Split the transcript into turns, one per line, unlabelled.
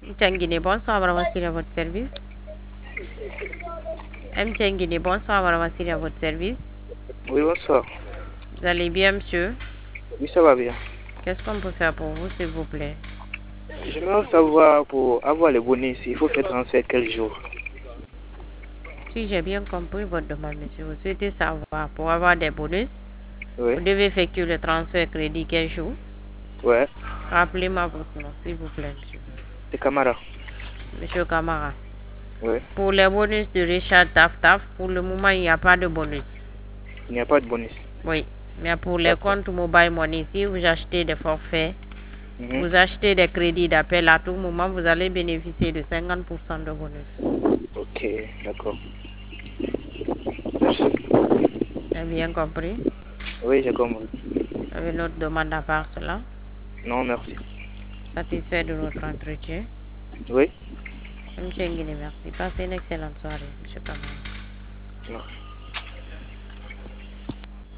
Mtengini, bonsoir, voici à votre service. Mtengini, bonsoir, voici à votre service.
Oui, bonsoir.
Vous allez bien, monsieur?
Oui, ça va bien.
Qu'est-ce qu'on peut faire pour vous, s'il vous plaît?
J'aimerais savoir, pour avoir les bonus, il faut faire transfert quel jour?
Si j'ai bien compris votre demande, monsieur, vous souhaitez savoir, pour avoir des bonus,
Oui.
vous devez effectuer le transfert crédit quel jour?
Ouais.
Rappelez-moi votre nom, s'il vous plaît, monsieur.
C'est Camara.
Monsieur Kamara.
Oui.
Pour les bonus de Richard Taf, pour le moment, il n'y a pas de bonus.
Il n'y a pas de bonus.
Oui, mais pour les comptes mobile money, si vous achetez des forfaits, vous achetez des crédits d'appel à tout moment, vous allez bénéficier de 50% de bonus.
Ok, d'accord. Merci.
Vous avez bien compris?
Oui, j'ai compris.
Vous avez une autre demande à part cela?
Non, merci.
Satisfait de notre entretien?
Oui.
Monsieur Nguyen, merci. Passez une excellente soirée, monsieur Kamara.
Merci.